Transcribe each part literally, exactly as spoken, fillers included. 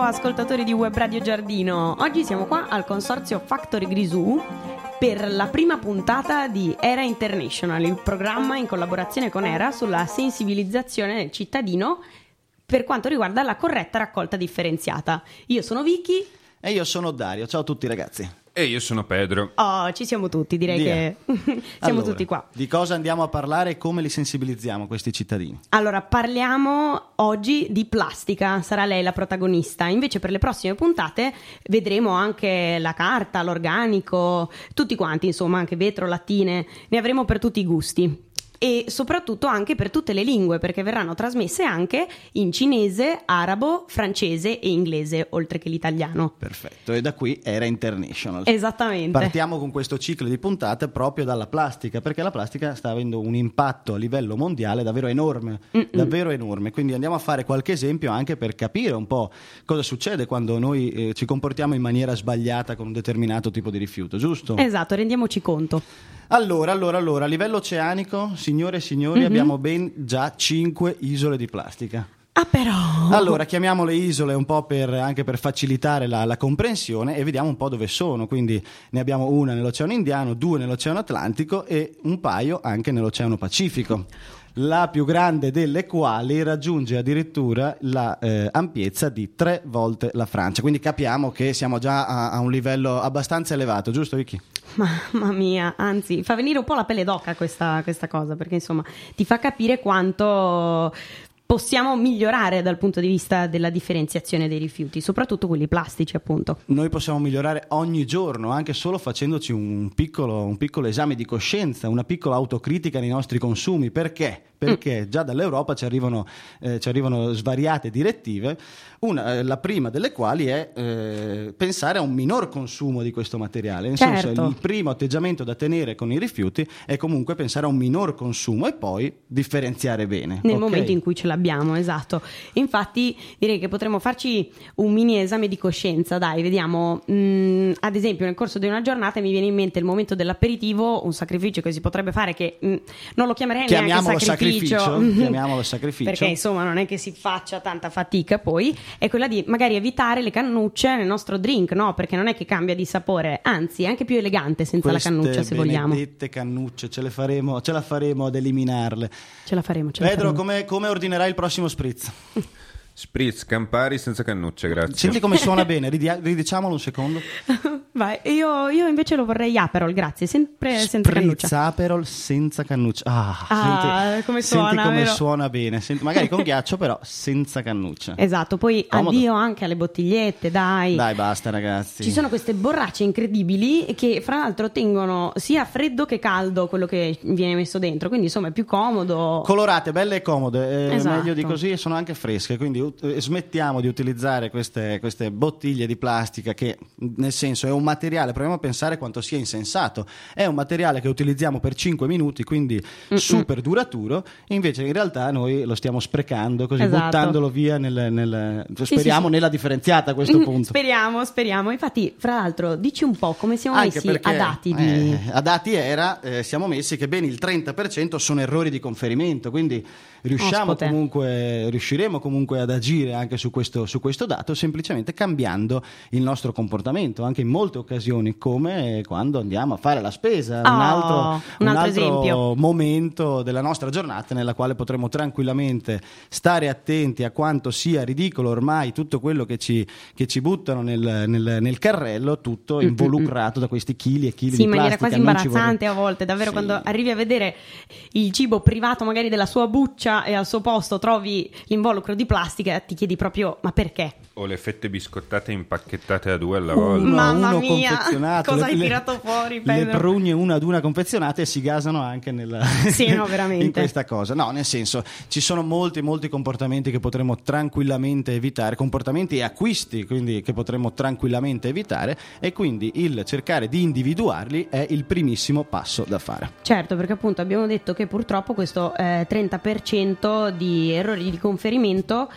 ascoltatori di Web Radio Giardino. Oggi siamo qua al Consorzio Factory Grisù per la prima puntata di Era International, il programma in collaborazione con Era sulla sensibilizzazione del cittadino per quanto riguarda la corretta raccolta differenziata. Io sono Vicky. E io sono Dario. Ciao a tutti ragazzi. E io sono Pedro. Oh, ci siamo tutti, direi Via. che siamo Allora, tutti qua. Di cosa andiamo a parlare e come li sensibilizziamo questi cittadini? Allora, parliamo oggi di plastica, sarà lei la protagonista. Invece per le prossime puntate vedremo anche la carta, l'organico, tutti quanti, insomma, anche vetro, lattine, ne avremo per tutti i gusti. E soprattutto anche per tutte le lingue, perché verranno trasmesse anche in cinese, arabo, francese e inglese, oltre che l'italiano. Perfetto, e da qui Era International. Esattamente. Partiamo con questo ciclo di puntate proprio dalla plastica, perché la plastica sta avendo un impatto a livello mondiale davvero enorme, Mm-mm. davvero enorme. Quindi andiamo a fare qualche esempio anche per capire un po' cosa succede quando noi eh, ci comportiamo in maniera sbagliata con un determinato tipo di rifiuto, giusto? Esatto, rendiamoci conto. Allora, allora, allora, a livello oceanico, signore e signori, mm-hmm. abbiamo ben già cinque isole di plastica. Ah, però! Allora, chiamiamole isole un po' per, anche per facilitare la, la comprensione e vediamo un po' dove sono. Quindi ne abbiamo una nell'Oceano Indiano, due nell'Oceano Atlantico e un paio anche nell'Oceano Pacifico. La più grande delle quali raggiunge addirittura la eh, ampiezza di tre volte la Francia. Quindi capiamo che siamo già a, a un livello abbastanza elevato, giusto Vicky? Mamma mia, anzi fa venire un po' la pelle d'oca questa, questa cosa, perché insomma ti fa capire quanto possiamo migliorare dal punto di vista della differenziazione dei rifiuti, soprattutto quelli plastici, appunto. Noi possiamo migliorare ogni giorno, anche solo facendoci un piccolo, un piccolo esame di coscienza, una piccola autocritica nei nostri consumi. Perché? Perché già dall'Europa ci arrivano, eh, ci arrivano svariate direttive, una, eh, la prima delle quali è eh, pensare a un minor consumo di questo materiale. Nel certo. senso, il primo atteggiamento da tenere con i rifiuti è comunque pensare a un minor consumo e poi differenziare bene. Nel okay? momento in cui ce l'abbiamo, esatto. Infatti direi che potremmo farci un mini esame di coscienza, dai, vediamo. Mm, ad esempio nel corso di una giornata mi viene in mente il momento dell'aperitivo, un sacrificio che si potrebbe fare che mm, non lo chiamerei Chiamiamolo neanche sacrificio. sacrificio. Chiamiamolo sacrificio. Perché insomma non è che si faccia tanta fatica poi, è quella di magari evitare le cannucce nel nostro drink, no? Perché non è che cambia di sapore, anzi è anche più elegante senza Queste la cannuccia, se vogliamo. Benedette cannucce, ce le faremo, ce la faremo ad eliminarle. Ce la faremo, ce la Pedro, faremo. come, come ordinerai il prossimo spritz? Spritz, Campari senza cannucce, grazie. Senti come suona bene, ridia- ridiciamolo un secondo. Vai, io, io invece lo vorrei Aperol, grazie, sempre senza cannuccia. Spritz Aperol senza cannuccia. Ah, Ah, senti, come suona, senti come vero? suona bene. Senti, magari con ghiaccio, però senza cannuccia. Esatto, poi Comodo. addio anche alle bottigliette, dai. Dai, basta ragazzi. Ci sono queste borracce incredibili che fra l'altro tengono sia freddo che caldo quello che viene messo dentro, quindi insomma è più comodo. Colorate, belle e comode, eh, Esatto. meglio di così, e sono anche fresche, quindi eh, smettiamo di utilizzare queste, queste bottiglie di plastica che, nel senso, è un materiale, proviamo a pensare quanto sia insensato, è un materiale che utilizziamo per cinque minuti, quindi Mm-mm. super duraturo, invece in realtà noi lo stiamo sprecando così, esatto. buttandolo via nel, nel, Sì, speriamo sì, sì. nella differenziata a questo punto. Speriamo, speriamo. Infatti, fra l'altro, dici un po' come siamo Anche messi perché, a dati di... eh, a dati era eh, siamo messi che ben il trenta per cento sono errori di conferimento, quindi riusciamo Ospite. comunque riusciremo comunque ad agire anche su questo, su questo dato, semplicemente cambiando il nostro comportamento anche in molte occasioni, come quando andiamo a fare la spesa, Oh, un altro, un un altro altro esempio. momento della nostra giornata nella quale potremo tranquillamente stare attenti a quanto sia ridicolo ormai tutto quello che ci, che ci buttano nel, nel, nel carrello, tutto involucrato da questi chili e chili Sì, di in maniera plastica. quasi Non ci imbarazzante vorrei- a volte, davvero, Sì. quando arrivi a vedere il cibo privato magari della sua buccia e al suo posto trovi l'involucro di plastica, ti chiedi proprio ma perché? O le fette biscottate impacchettate a due alla Uno volta. a Mamma uno mia, confezionato, cosa le- hai le- tirato fuori, le Pedro? prugne una ad una confezionate e si gasano anche nella, Sì, no, veramente. in questa cosa. No, nel senso, ci sono molti molti comportamenti che potremmo tranquillamente evitare, comportamenti e acquisti quindi che potremmo tranquillamente evitare, e quindi il cercare di individuarli è il primissimo passo da fare. Certo, perché appunto abbiamo detto che purtroppo questo eh, trenta per cento di errori di conferimento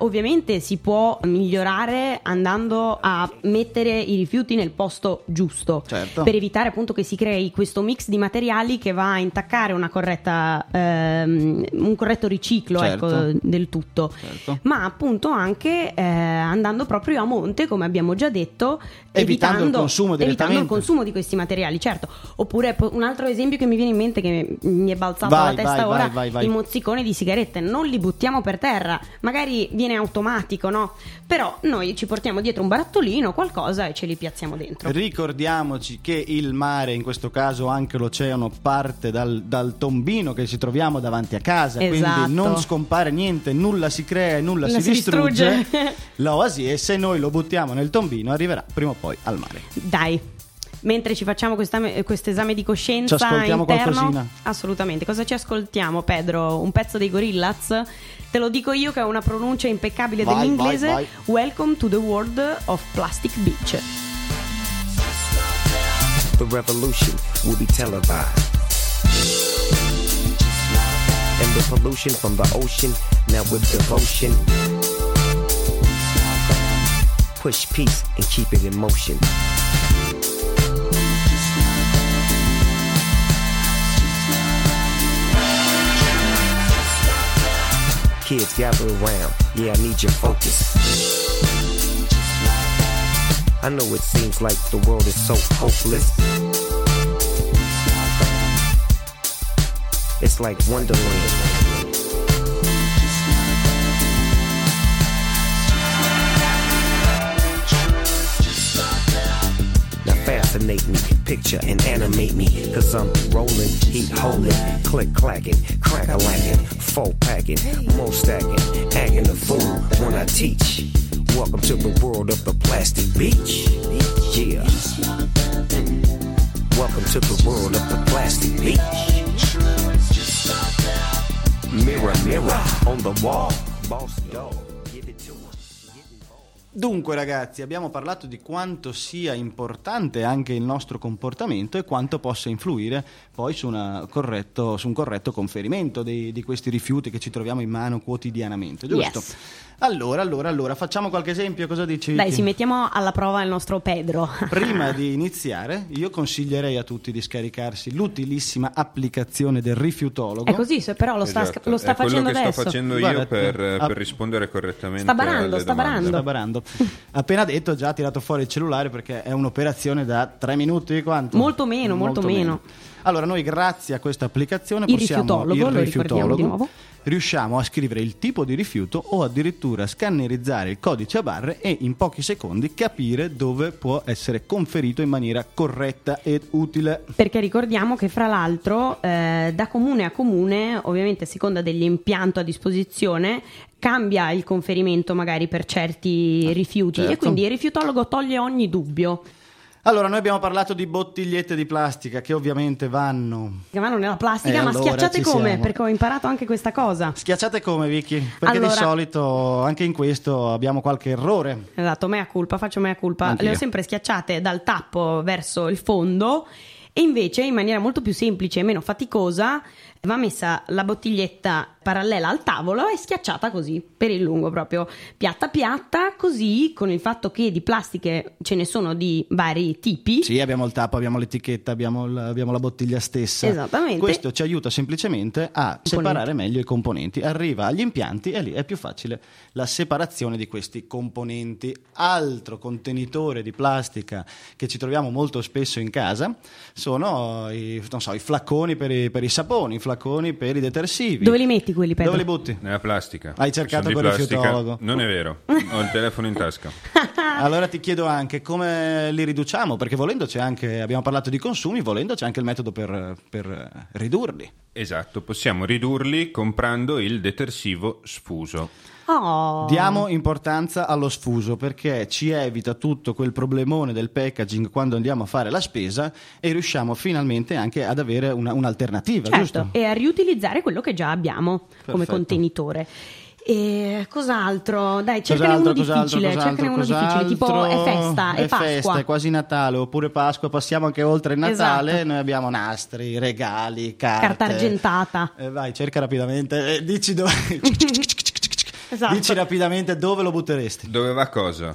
ovviamente si può migliorare andando a mettere i rifiuti nel posto giusto, certo, per evitare appunto che si crei questo mix di materiali che va a intaccare una corretta ehm, un corretto riciclo, certo, ecco, del tutto, certo. Ma appunto anche eh, andando proprio a monte, come abbiamo già detto, evitando, evitando il consumo evitando il consumo di questi materiali, certo. Oppure un altro esempio che mi viene in mente, che mi è balzato vai, alla testa vai, ora, vai, vai, vai. i mozziconi di sigarette non li buttiamo per terra, magari viene automatico, no? Però noi ci portiamo dietro un barattolino, qualcosa, e ce li piazziamo dentro. Ricordiamoci che il mare, in questo caso anche l'oceano, parte dal, dal tombino che ci troviamo davanti a casa, esatto. Quindi non scompare niente, nulla si crea e nulla La si, si distrugge, distrugge. L'oasi, e se noi lo buttiamo nel tombino arriverà prima o poi al mare. Dai, mentre ci facciamo questo esame di coscienza ci ascoltiamo interno, qualcosina? Assolutamente. Cosa ci ascoltiamo, Pedro? Un pezzo dei Gorillaz? Te lo dico io, che ha una pronuncia impeccabile vai, dell'inglese. vai, vai. Welcome to the world of Plastic Beach. The revolution will be televised, and the pollution from the ocean, now with devotion, push peace and keep it in motion. Kids gather around, yeah, I need your focus. I know it seems like the world is so hopeless. It's like Wonderland. Now fascinate me, picture and animate me, cause I'm rolling, heat holding, click clacking, crack a lacking, four packing, more stacking, acting a fool when I teach. Welcome to the world of the plastic beach. Yeah. Welcome to the world of the plastic beach. Mirror, mirror on the wall. Boss dog, give it to him. Dunque ragazzi, abbiamo parlato di quanto sia importante anche il nostro comportamento e quanto possa influire poi su, una corretto, su un corretto conferimento di, di questi rifiuti che ci troviamo in mano quotidianamente, giusto? Yes. Allora, allora, allora, facciamo qualche esempio, cosa dici? Dai, Vicky? si mettiamo alla prova il nostro Pedro. Prima di iniziare, io consiglierei a tutti di scaricarsi l'utilissima applicazione del rifiutologo. È così, se però lo sta, Esatto, lo sta è quello facendo che adesso. sto facendo io Guarda, per, ah, per rispondere correttamente sta barando, alle sta domande. barando. Sta barando. Appena detto, già ha tirato fuori il cellulare, perché è un'operazione da tre minuti, quanto? Molto meno, molto meno. Allora, noi grazie a questa applicazione Il possiamo, rifiutologo, il lo ricordiamo di nuovo, riusciamo a scrivere il tipo di rifiuto o addirittura scannerizzare il codice a barre e in pochi secondi capire dove può essere conferito in maniera corretta ed utile. Perché ricordiamo che fra l'altro eh, da comune a comune, ovviamente a seconda dell'impianto a disposizione, cambia il conferimento magari per certi rifiuti, certo. E quindi il rifiutologo toglie ogni dubbio. Allora, noi abbiamo parlato di bottigliette di plastica che ovviamente vanno... Che vanno nella plastica, Eh, ma allora, schiacciate ci come? siamo. Perché ho imparato anche questa cosa. Schiacciate come, Vicky? Perché Allora- di solito anche in questo abbiamo qualche errore. Esatto, mea culpa, faccio mea culpa. Anch'io. Le ho sempre schiacciate dal tappo verso il fondo, e invece in maniera molto più semplice e meno faticosa va messa la bottiglietta parallela al tavolo e schiacciata così per il lungo, proprio piatta piatta, così, con il fatto che di plastiche ce ne sono di vari tipi. Sì, abbiamo il tappo, abbiamo l'etichetta, abbiamo, l- abbiamo la bottiglia stessa. Esattamente. Questo ci aiuta semplicemente a separare meglio i componenti. Arriva agli impianti e lì è più facile la separazione di questi componenti. Altro contenitore di plastica che ci troviamo molto spesso in casa sono i, non so, i flacconi per i, per i saponi, i flacconi per i detersivi. Dove li metti quelli, Pedro? Dove li butti? Nella plastica. Hai cercato Sono di quel plastica. rifiutologo? Non è vero, ho il telefono in tasca. Allora ti chiedo anche come li riduciamo, perché volendo c'è anche, abbiamo parlato di consumi, volendo c'è anche il metodo per, per ridurli. Esatto, possiamo ridurli comprando il detersivo sfuso. Oh. Diamo importanza allo sfuso, perché ci evita tutto quel problemone del packaging quando andiamo a fare la spesa e riusciamo finalmente anche ad avere una, un'alternativa, Certo, giusto? e a riutilizzare quello che già abbiamo come Perfetto. contenitore. E cos'altro? Dai, cercane Cos'altro, uno cos'altro, difficile, cos'altro, cercane uno cos'altro? difficile, tipo è festa, è, è Pasqua. festa, è quasi Natale, oppure Pasqua, passiamo anche oltre il Natale, Esatto. noi abbiamo nastri, regali, carte. Carta argentata. Eh, vai, cerca rapidamente, eh, dici dove... Esatto. Dici rapidamente dove lo butteresti. Dove va cosa?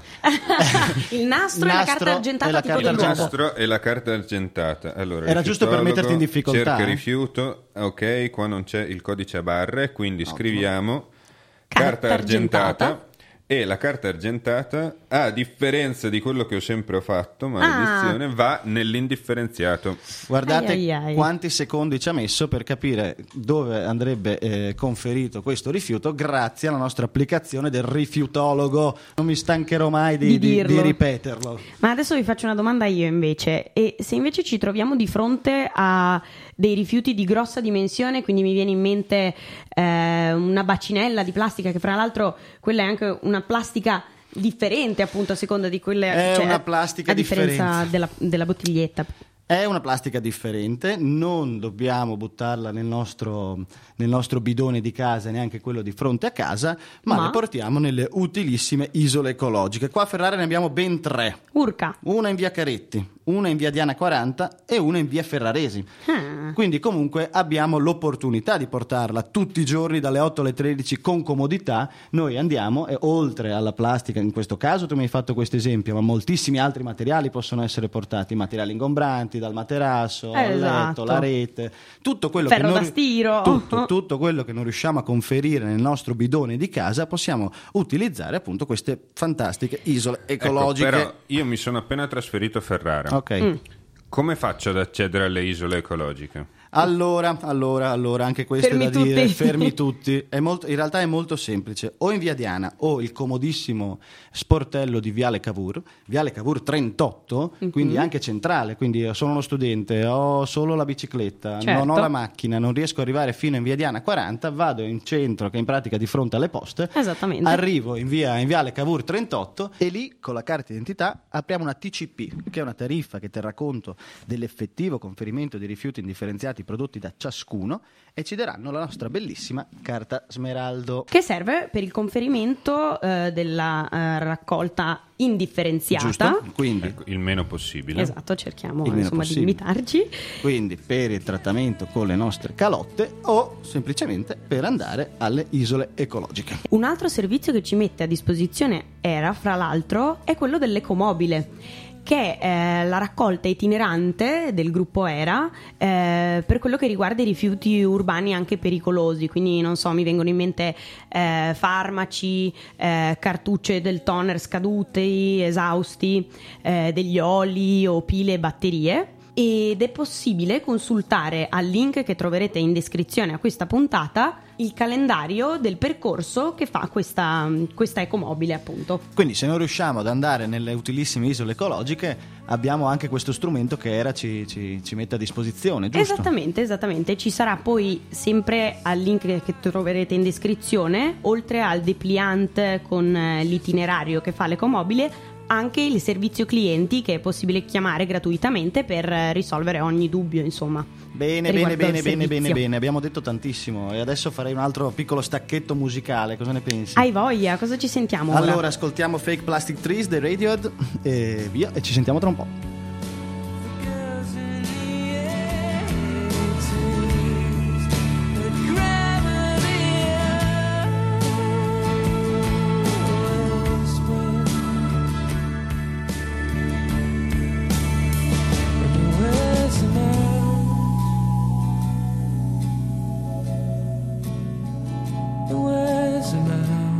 Il nastro, Il e la nastro carta argentata e la tipo carta del Il nuovo. nastro e la carta argentata. Allora, Era giusto per rifiutologo metterti in difficoltà, Cerca eh. rifiuto. Ok, qua non c'è il codice a barre, quindi Ottimo. scriviamo Carta carta argentata. argentata. E la carta argentata, a differenza di quello che ho sempre fatto, maledizione, Ah. va nell'indifferenziato. Guardate Ai, ai, ai. quanti secondi ci ha messo per capire dove andrebbe eh, conferito questo rifiuto grazie alla nostra applicazione del rifiutologo. Non mi stancherò mai di, Di di- dirlo. di ripeterlo. Ma adesso vi faccio una domanda io invece, e se invece ci troviamo di fronte a dei rifiuti di grossa dimensione, quindi mi viene in mente eh, una bacinella di plastica, che fra l'altro quella è anche una plastica differente appunto a seconda di quelle, È cioè, una plastica a differenza differente. della, della bottiglietta. È una plastica differente, non dobbiamo buttarla nel nostro, nel nostro bidone di casa, neanche quello di fronte a casa, ma, Ma? le portiamo nelle utilissime isole ecologiche. Qua a Ferrara ne abbiamo ben tre. Urca. Una in via Caretti, una in via Diana quaranta e una in via Ferraresi. Ah. Quindi comunque abbiamo l'opportunità di portarla tutti i giorni dalle otto alle tredici con comodità. Noi andiamo e oltre alla plastica, in questo caso tu mi hai fatto questo esempio, ma moltissimi altri materiali possono essere portati, materiali ingombranti, dal materasso al Esatto. letto, la rete, tutto quello Ferro che da non, stiro. tutto, tutto quello che non riusciamo a conferire nel nostro bidone di casa possiamo utilizzare appunto queste fantastiche isole ecologiche. Ecco, però io mi sono appena trasferito a Ferrara. Ok. Mm. Come faccio ad accedere alle isole ecologiche? Allora, allora, allora, anche questo Fermi è da dire, tutti. fermi tutti. È molto, in realtà è molto semplice. O in via Diana o il comodissimo sportello di Viale Cavour, Viale Cavour trentotto, Mhm. quindi anche centrale. Quindi io sono uno studente, ho solo la bicicletta, Certo. non ho la macchina, non riesco ad arrivare fino in via Diana quaranta, vado in centro, che è in pratica di fronte alle poste. Esattamente. Arrivo in, via, in Viale Cavour trentotto e lì con la carta d'identità apriamo una T C P, che è una tariffa che terrà conto dell'effettivo conferimento di rifiuti indifferenziati prodotti da ciascuno e ci daranno la nostra bellissima carta smeraldo. Che serve per il conferimento eh, della eh, raccolta indifferenziata. Giusto? Quindi, Ecco, il meno possibile. Esatto, cerchiamo Il meno insomma di possibile. limitarci. quindi per il trattamento con le nostre calotte o semplicemente per andare alle isole ecologiche. Un altro servizio che ci mette a disposizione Era, fra l'altro, è quello dell'ecomobile, che è eh, la raccolta itinerante del gruppo Era eh, per quello che riguarda i rifiuti urbani anche pericolosi. Quindi non so, mi vengono in mente eh, farmaci, eh, cartucce del toner scaduti, esausti, eh, degli oli o pile e batterie. Ed è possibile consultare al link che troverete in descrizione a questa puntata il calendario del percorso che fa questa, questa ecomobile, appunto. Quindi se non riusciamo ad andare nelle utilissime isole ecologiche abbiamo anche questo strumento che Era ci, ci, ci mette a disposizione, giusto? Esattamente, esattamente. Ci sarà poi sempre al link che troverete in descrizione, oltre al depliant con eh, l'itinerario che fa l'ecomobile, anche il servizio clienti che è possibile chiamare gratuitamente per eh, risolvere ogni dubbio, insomma. Bene, bene, riguardo bene, al bene, bene, servizio. bene, abbiamo detto tantissimo e adesso farei un altro piccolo stacchetto musicale, cosa ne pensi? Hai voglia? Cosa ci sentiamo ora? Allora ascoltiamo Fake Plastic Trees dei Radiohead e via, e ci sentiamo tra un po'.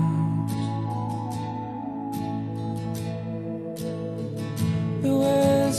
The words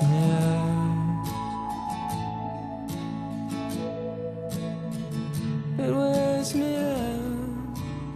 out. It wears me out.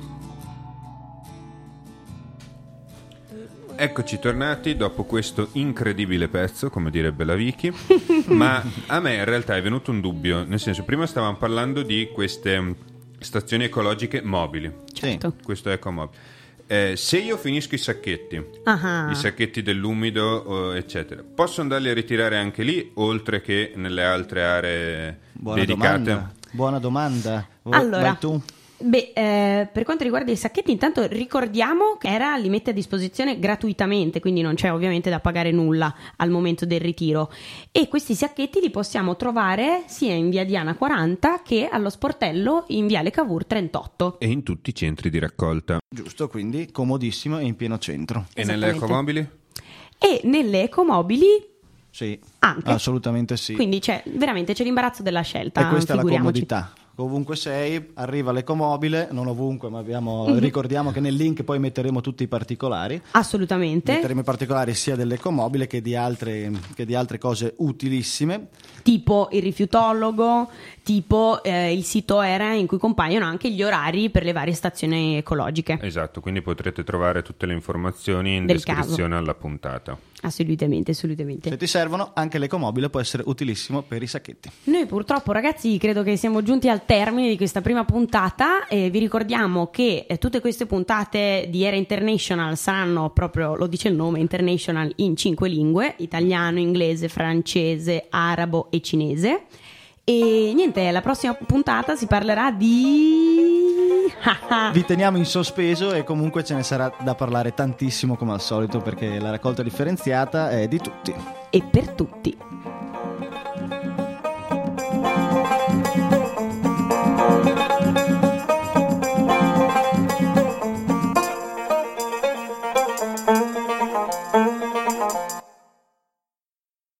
Eccoci tornati dopo questo incredibile pezzo, come direbbe la Vicky. Ma a me in realtà è venuto un dubbio, nel senso, prima stavamo parlando di queste stazioni ecologiche mobili. Certo. Questo ecomobile. Eh, se io finisco i sacchetti, Ah. i sacchetti dell'umido, o eccetera, posso andarli a ritirare anche lì, oltre che nelle altre aree Buona dedicate? domanda. Buona domanda. Vai- Allora, vai tu. beh, eh, per quanto riguarda i sacchetti, intanto ricordiamo che Era li mette a disposizione gratuitamente, quindi non c'è ovviamente da pagare nulla al momento del ritiro. E questi sacchetti li possiamo trovare sia in via Diana quaranta che allo sportello in viale Cavour trentotto. E in tutti i centri di raccolta. Giusto, quindi comodissimo e in pieno centro. E nelle Esattamente. ecomobili? E nelle ecomobili Sì, anche. assolutamente sì. Quindi c'è veramente c'è l'imbarazzo della scelta. E questa è la figuriamoci. comodità. Ovunque sei, arriva l'ecomobile, non ovunque, ma abbiamo, ricordiamo che nel link poi metteremo tutti i particolari. Assolutamente. Metteremo i particolari sia dell'ecomobile che di altre, che di altre cose utilissime. Tipo il rifiutologo, tipo eh, il sito Era in cui compaiono anche gli orari per le varie stazioni ecologiche. Esatto, quindi potrete trovare tutte le informazioni in Del descrizione caso. alla puntata. Assolutamente, assolutamente. Se ti servono, anche l'ecomobile può essere utilissimo per i sacchetti. Noi purtroppo, ragazzi, credo che siamo giunti al termine di questa prima puntata e vi ricordiamo che eh, tutte queste puntate di Era International saranno proprio, lo dice il nome, International, in cinque lingue: italiano, inglese, francese, arabo e cinese. E niente, la prossima puntata si parlerà di... Vi teniamo in sospeso e comunque ce ne sarà da parlare tantissimo come al solito, perché la raccolta differenziata è di tutti. e per tutti.